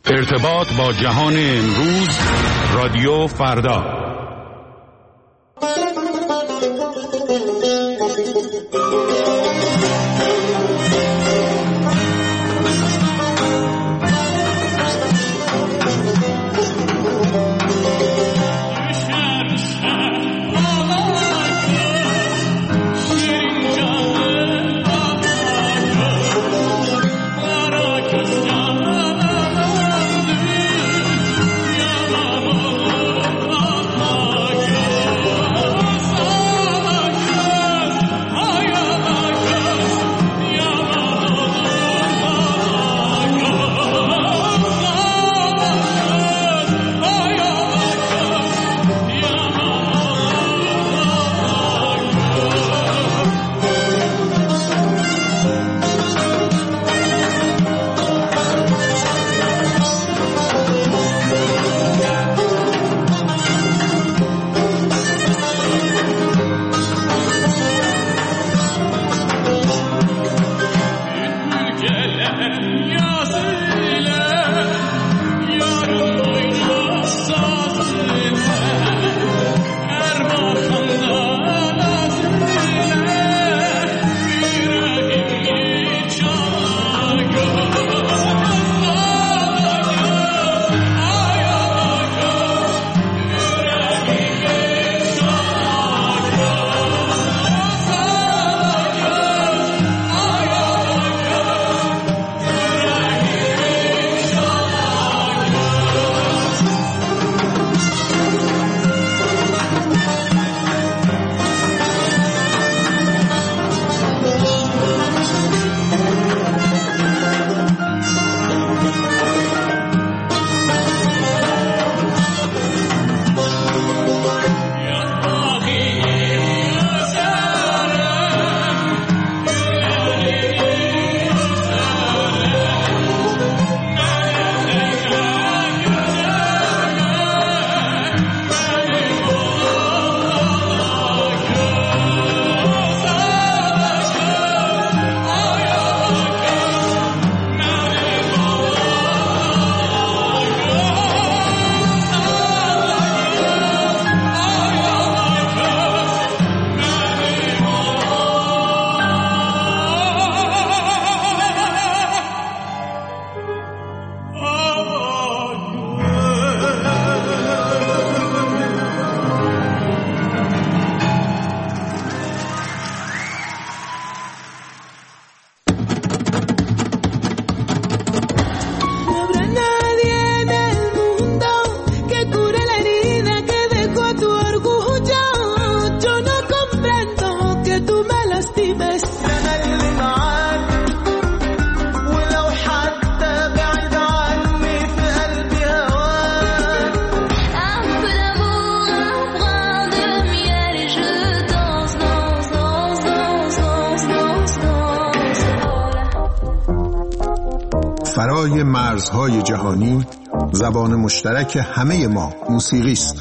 ارتباط با جهان امروز، رادیو فردا. فرای مرزهای جهانی، زبان مشترک همه ما موسیقی است.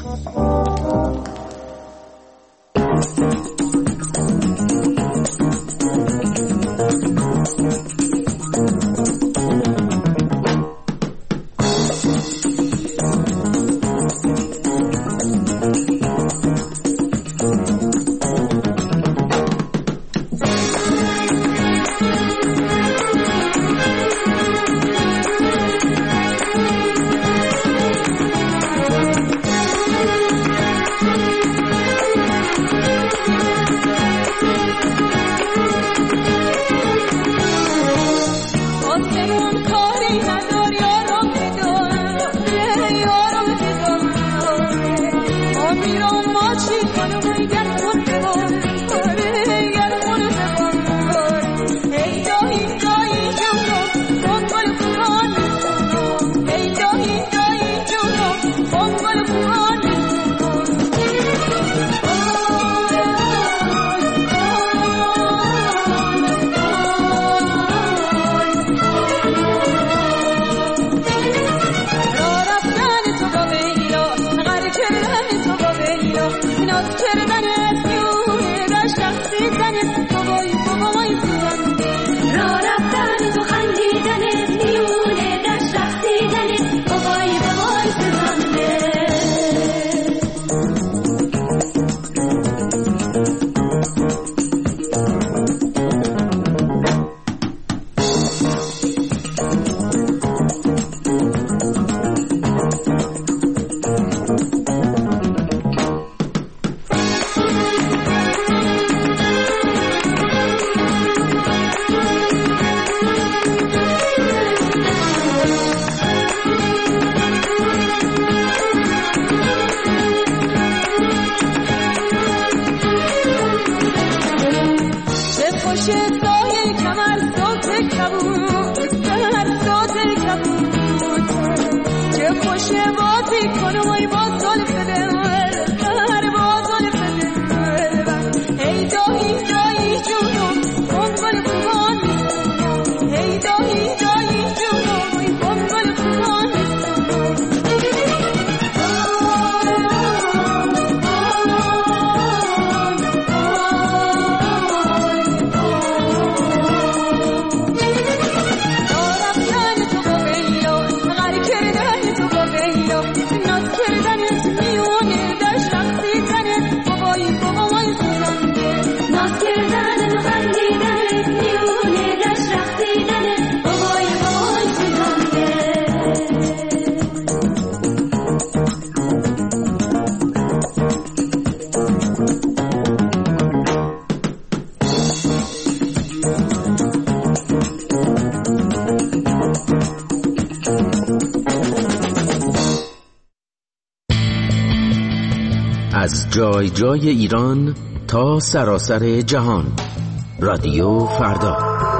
جای جای ایران تا سراسر جهان. رادیو فردا.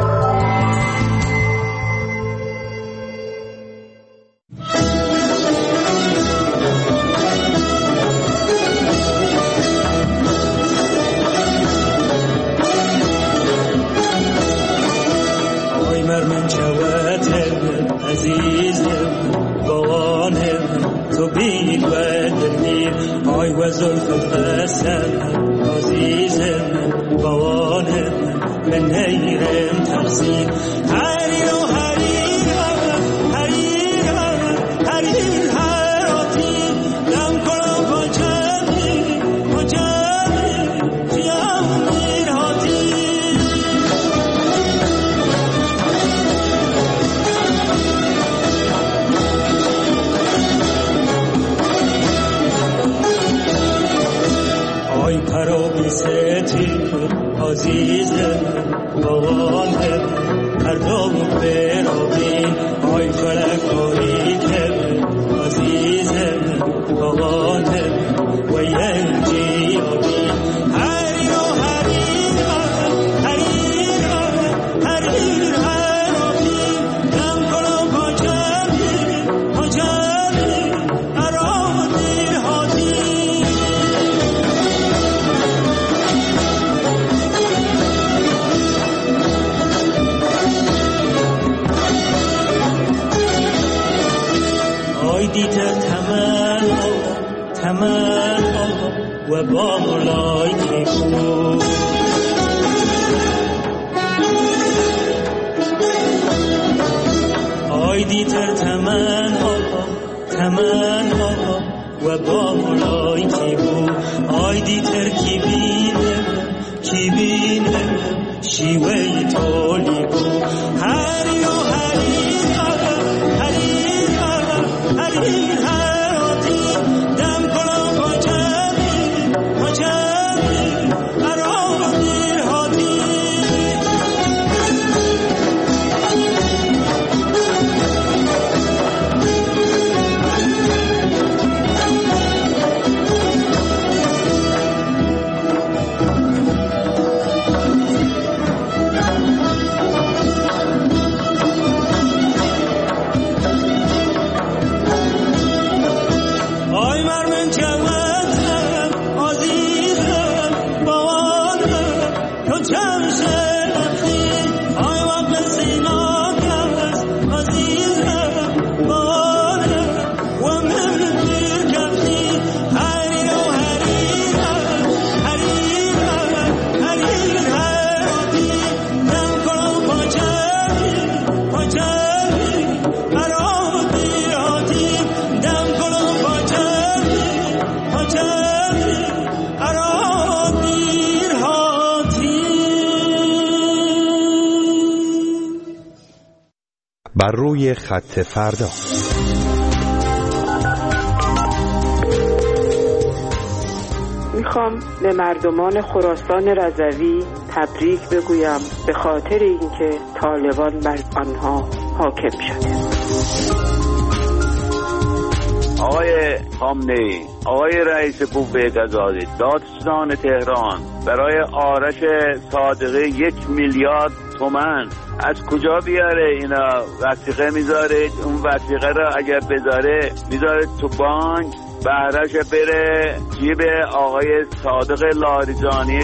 بر روی خط فردا. میخوام به مردمان خراسان رضوی تبریک بگویم به خاطر اینکه طالبان بر آنها حاکم شده. آقای خامنه‌ای، آقای رئیس قوه قضاییه، دادستان تهران برای آرش صادقی 1 میلیارد تومان از کجا بیاره؟ اینا وثیقه میذاره، اون وثیقه رو اگر بذاره میذاره تو بانک، بهرش بره جیب آقای صادق لاریجانی.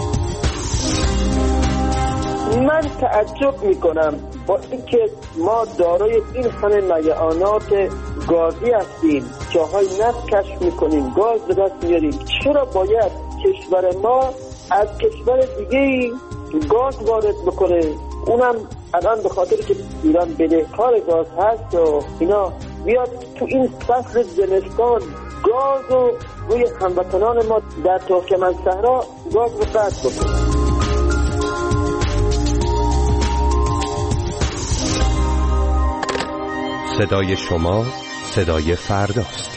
من تعجب میکنم با اینکه ما دارای این همه مایعات گازی هستیم، جاهای نفت کشف میکنیم، گاز به دست میاریم، چرا باید کشور ما از کشور دیگه گاز وارد بکنه؟ اونم الان به خاطر که ایران بدهکار گاز هست و اینا بیاد تو این فصل زمستان گاز رو روی هموطنان ما در ترکمنصحرا گاز رو قطع بکنه. صدای شما صدای فرداست.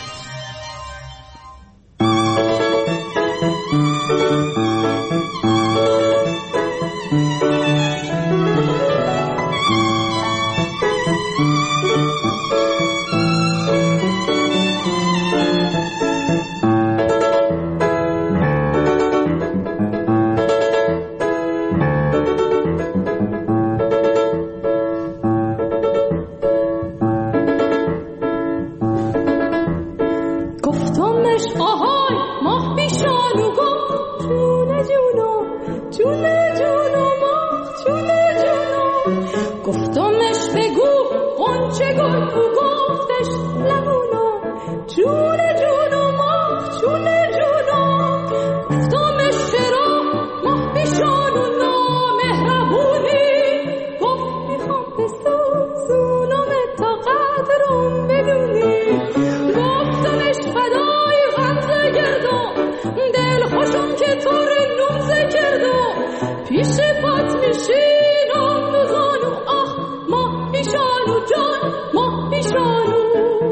جونه جونم آخ جونه جونم گفتمش بگو قنچه گل بو گفتش لبونم جونه جونم آخ جونه جونم گفتمش چرا ماه پیشان و نامهربونی گفت میخوام بسوزونم تا قدرم بدونی گفتمش فدای غمزه گردم دل خوشم که طور نمزه کردم پیش پات میشینم دو زانو آخ ماه پیشانو جان ماه پیشانو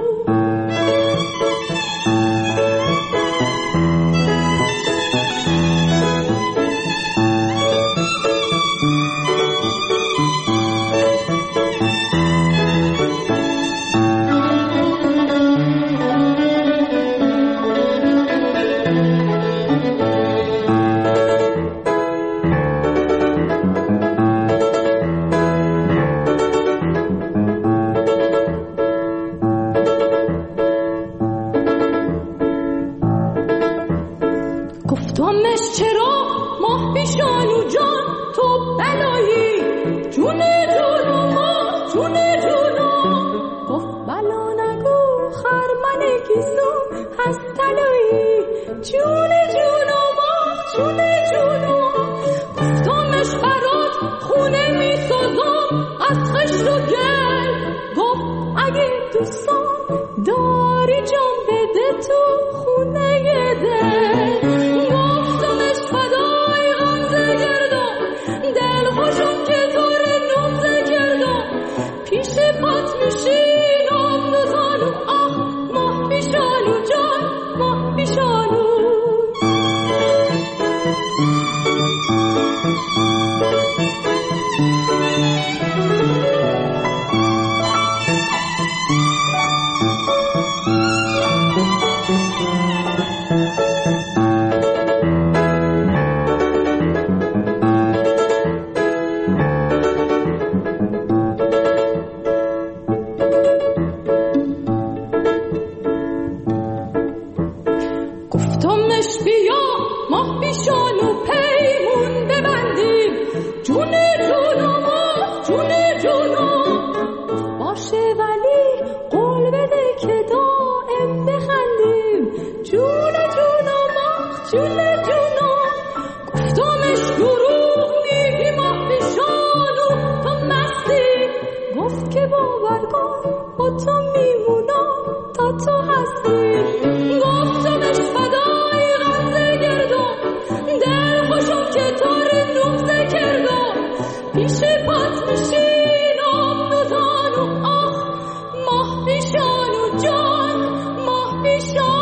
گفتمش چرا ماه پیشانو جان تو بلایی جونه جونم آخ جونه جونم گفت بلا نگو خرمن گیسو هست تلایی جونه جونم آخ جونه جونم گفتمش برات خونه میسازم از خشت و گل گفت اگه دوستان داری جان بده تو خونه دل گفتمش فدای غمزه گردم دل خوشم که طور نمزه کردم پیش پات میشینم دو زانو آخ ماه پیشانو جان ماه پیشانو گفتمش بیا ماه پیشانو پیمون ببندیم جونه جونم آخ جونه جونم باشه ولی قول بده که دائم بخندیم جونه جونم آخ جونه جونم گفتمش دروغ میگی ماه پیشانو تو مستی گفت که باور کن با تو میمونم تا تو هستی گفتمش فدای غمزه گردم دل خوشم که طور نمزه کردم پیش پات میشینم دو زانو آخ ماه پیشانو جان ماه پیشانو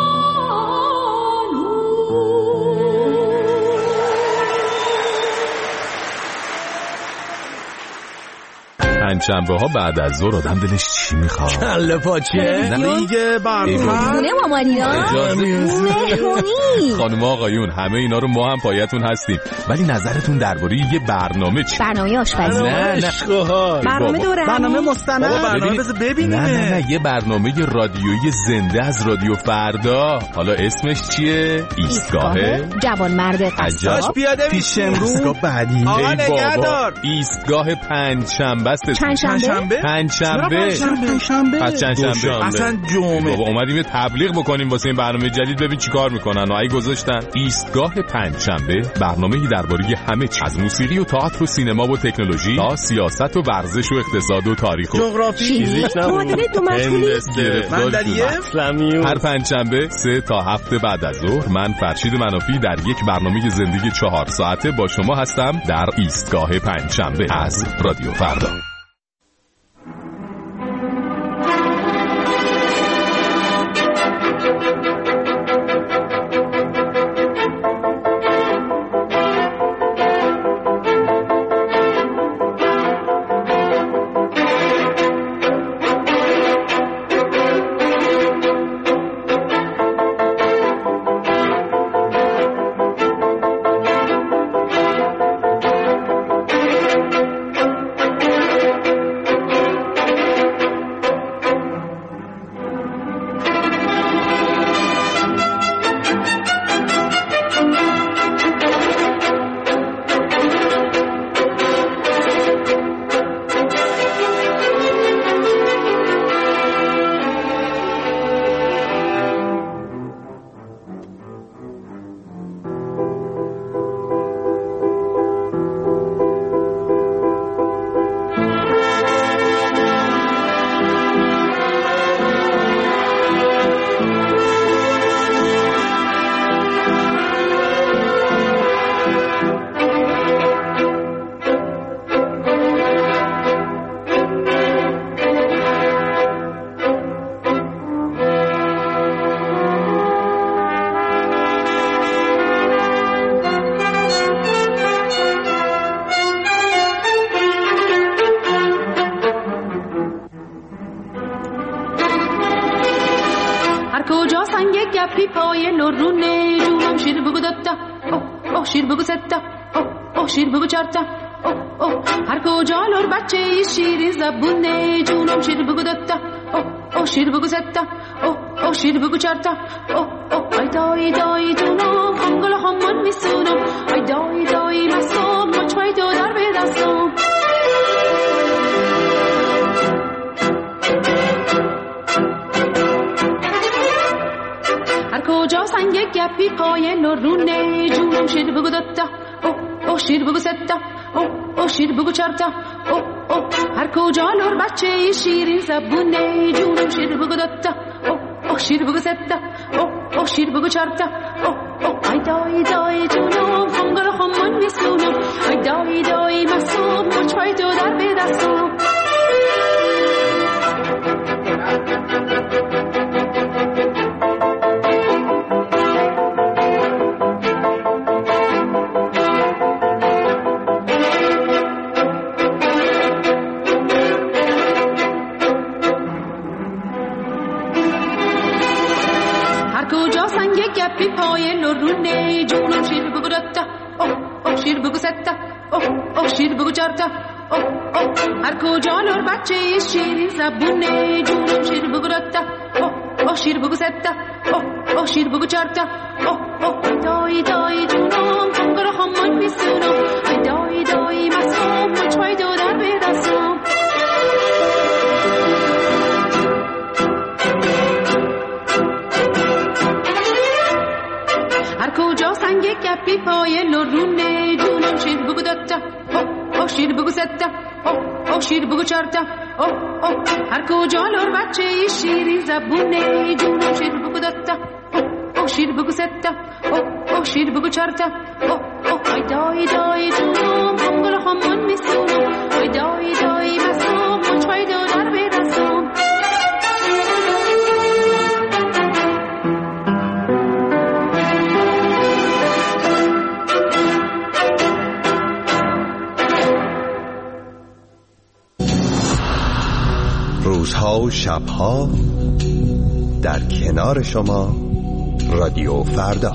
پنجشنبه ها بعد از ظهر آدم دلش چی میخواد؟ کله پاچه دیگه برنامه خونه مامانینا مهمونی خانم آقایون همه اینا رو ما هم پایتون هستیم ولی نظرتون درباره یه برنامه چی؟ برنامه آشپزی نه برنامه دورهمی برنامه مستند برنامه بذار ببینیم نه یه برنامه رادیویی زنده از رادیو فردا حالا اسمش چیه؟ ایستگاه جوانمرد قصاب پیاده پیش امروز ایستگاه بعدی آقا نگهدار ایستگاه پنجشنبه است پنجشنبه پس چندشنبه اصلا جمعه بابا اومدیم یه تبلیغ بکنیم واسه این برنامه جدید ببین چیکار میکنن و ای گذاشتن ایستگاه پنجشنبه برنامه‌ای درباره همه چیز از موسیقی و تئاتر و سینما و تکنولوژی تا سیاست و ورزش و اقتصاد و تاریخ و جغرافی معادله دو مجهولی هر پنجشنبه 3 تا 7 بعد از ظهر من فرشید منافی در یک برنامه زندگی 4 ساعته با شما هستم در ایستگاه پنجشنبه از رادیو فردا. کجا سنگ گپی پای لرونه جونم شیر بگو دتا او شیر بگو ستا او شیر بگو چارتا او هر کجا لر بچه شیرین زبونه جونم شیر بگو دتا او شیر بگو ستا او شیر بگو چارتا ای دایی دایی جونم خمگل خمون میسونم ای دایی دایی مسام مچوی تو در به دستم هر کجا سنگ گپی پای لرونه جونم شیر بگو دتا او شیر بگو ستا او شیر بگو چارتا هر کجا لر بچه شیرین زبونه جونم شیر بگو دتا او شیر بگو ستا او شیر بگو چارتا ای دایی دایی جونم خمگل خمون میسونم ای دایی دایی مسوم مچوی تو در به دستم گپی پای لرونه جونم شیر بگو دتا او شیر بگو ستا او شیر بگو چارتا هر کجا لر بچه شیرین زبونه جونم شیر بگو دتا او شیر بگو ستا او شیر بگو چارتا ای دایی دایی جونم خمگل خمون میسونم ای دایی دایی مسوم مچوی تو در به دستم هر کجا سنگ گپی پای لرونه جونم شیر بگو دتا او شیر بگو ستا او شیر بگو چارتا هر کجا لر بچه شیرین زبونه جونم شیر بگو دتا او شیر بگو ستا او شیر بگو چارتا ای دایی دایی جونم خمگل خمون میسونم ای دایی دایی مسوم مچوی تو در به دستم روزها و شبها در کنار شما رادیو فردا.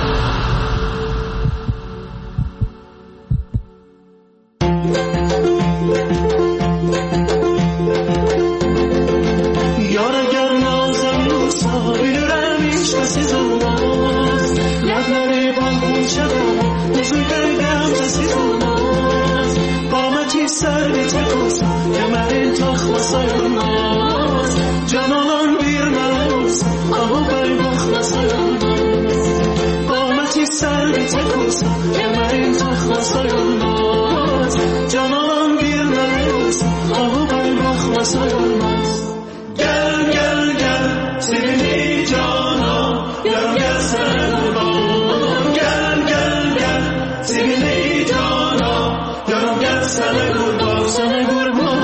یار اگر نازم ساحل رمیش کسی زماست لبناری بالکن شدم نزوی کردم کسی زماست قامتی سر بیتکوز کمرین تخ مسایماست جانان بیر ملوز آهو بای بخ مسایماست قامتی سر بیتکوز کمرین تخ مسایماست جانان بیر ملوز آهو بای بخ مسایماست گل گل گل سیبینی جانا گل گل سنگربان گل گل گل سیبینی جانا گل گل سنگربان سنگربان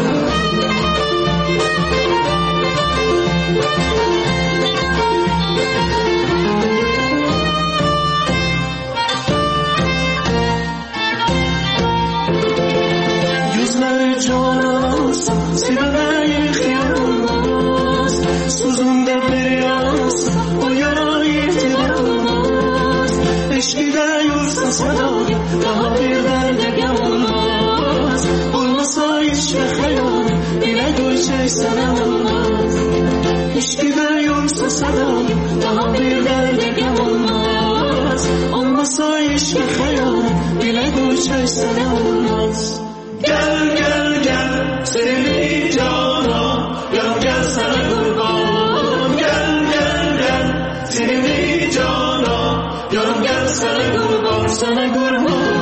yüzler canasın sibene ihtiyarmaz suzunda bir yansın o yara ihtiramaz eşkide yursa sadayı daha bir derde gelmez olmasa iş ve hayal ile gülçek sana olmaz eşkide yursa sadayı daha bir derde gelmez olmasa iş ve hayal ile gülçek sana olmaz gel gel gel sevgili cana gel gel sana kurban gel gel gel sevgili cana gel gel sana kurban sana kurban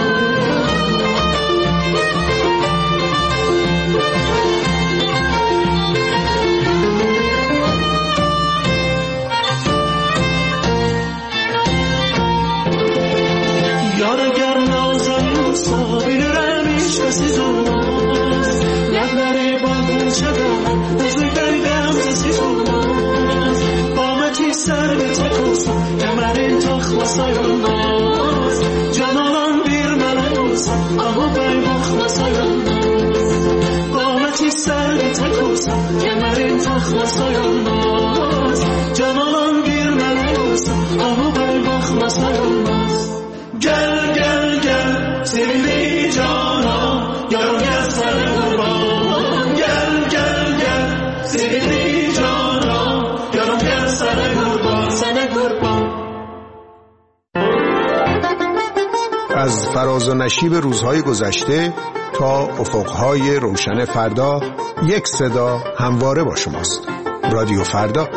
yar agar nazarsa bilirim hiç kesiz olmaz lableri balkın şadam hızlı kaydam sessiz olmaz qameti serbi tek olsa kemerin takmasa yolmaz canalan bir melek olsa ahı bey bakmasa yolmaz qameti serbi tek olsa kemerin takmasa yolmaz canalan olmaz. Gel gel gel sevgili cana, yarım gel sana kurban. Gel gel gel sevgili cana, yarım gel sana kurban, sana kurban. از فراز و نشیب روزهای گذشته تا افقهای روشن فردا، یک صدا همواره با شماست. رادیو فردا.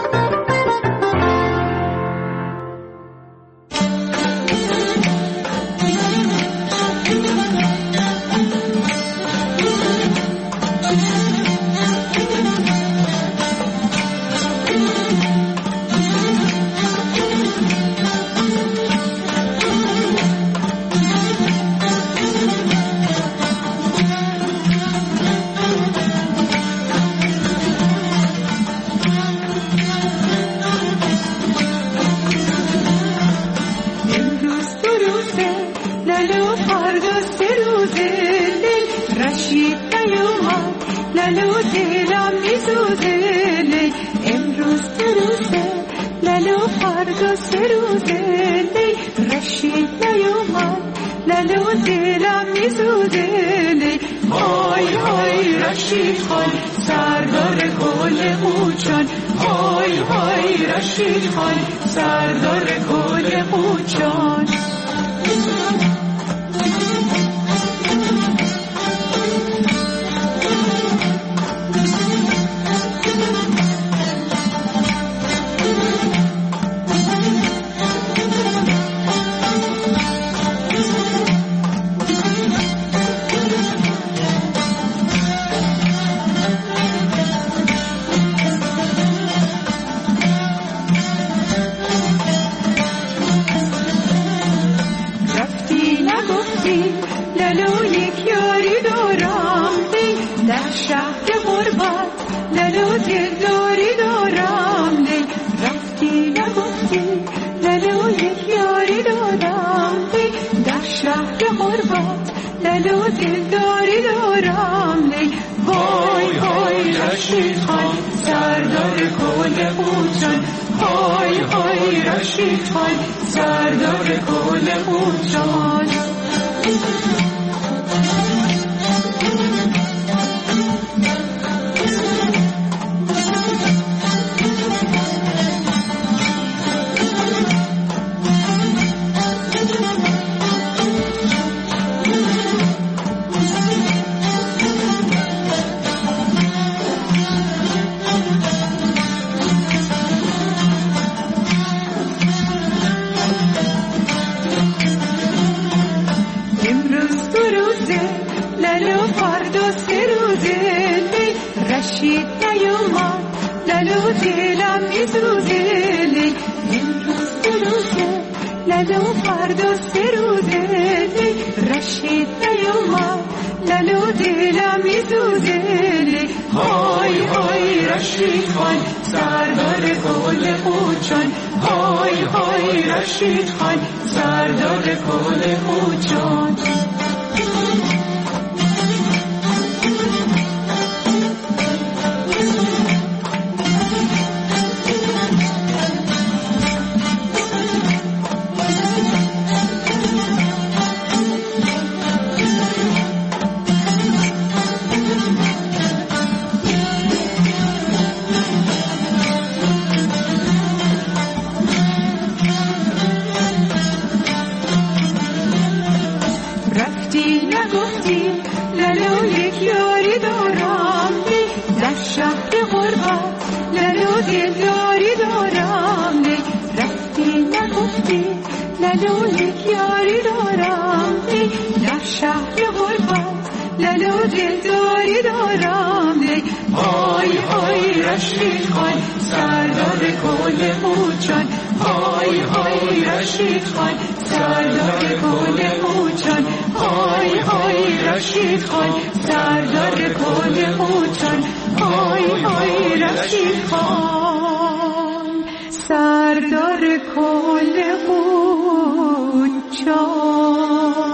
سردار کل قوچان